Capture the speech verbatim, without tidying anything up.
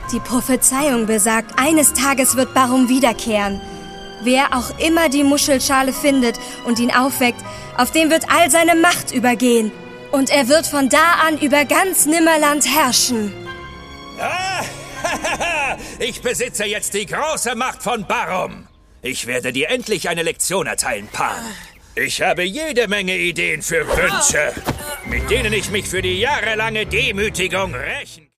Die Prophezeiung besagt, eines Tages wird Barum wiederkehren. Wer auch immer die Muschelschale findet und ihn aufweckt, auf den wird all seine Macht übergehen. Und er wird von da an über ganz Nimmerland herrschen. Ah, ich besitze jetzt die große Macht von Barum. Ich werde dir endlich eine Lektion erteilen, Pan. Ich habe jede Menge Ideen für Wünsche, mit denen ich mich für die jahrelange Demütigung rächen